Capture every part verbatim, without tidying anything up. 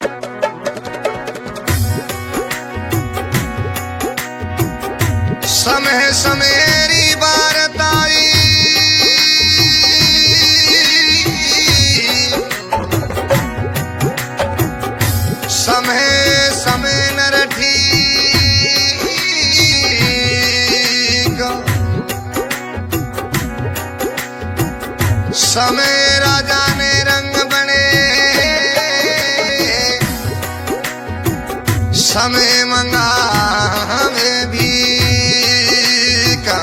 समय समेरी बारताई समय समय नरठी समय राजा ने रंग बने समय मंगा हमें भी का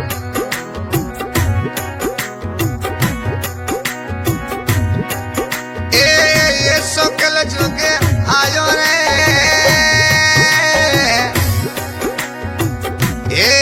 ए ये सकल जुग आयो रे ए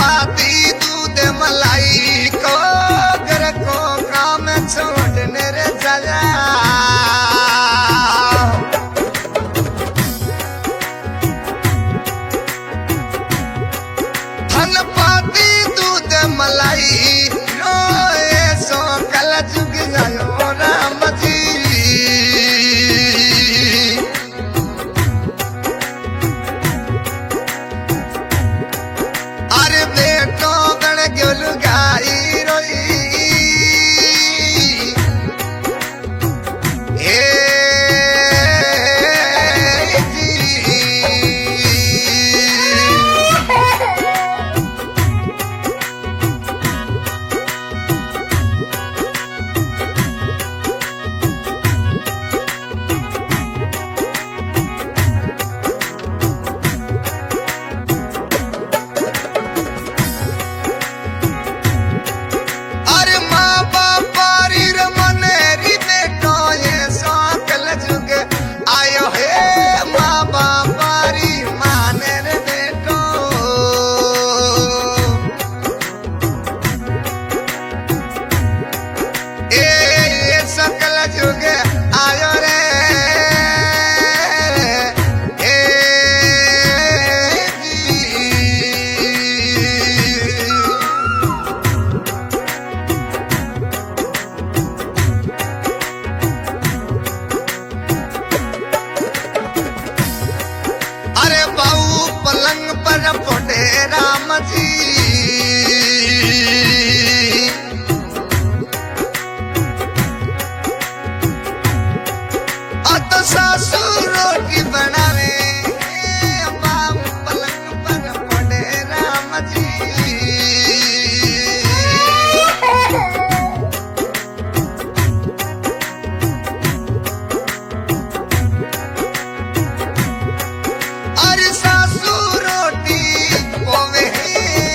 पाती दूध मलाई को घर को काम छोड़ने रे चला धन पाती दूध मलाई रोए सो कल जुग जायो राम जी अरे बेटो गण गेल गाई रोई ए अरे माँ बापा री रमने री बेटो ये सकल जुग आयो हे माँ बापा री माने रे बेटो ए ये सकल जुग आयो रे ए जी अरे बाऊ पलंग पर फोटे राम जी अत सासू रोटी बनावे बाऊ पलंग पर फोटे राम जी अरे सासू रोटी पोवे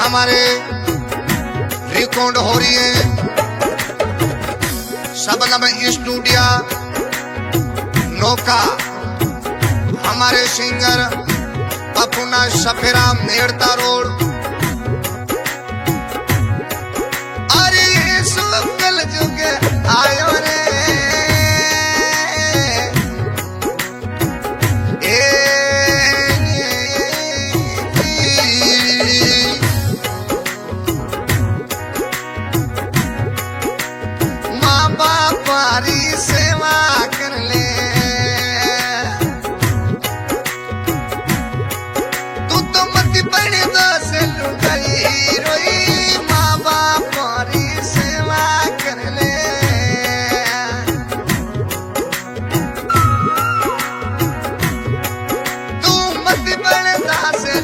हमारे रिकॉर्ड हो रही है सबनम स्टूडियो नौका। हमारे सिंगर अपना सफेरा मेड़ता रोड। अरे सुकल जुग आयो रे सेवा कर ले तू तो मत पड़े दस लुगाई रोई माँ बाप री सेवा कर ले। तू मत पड़े दस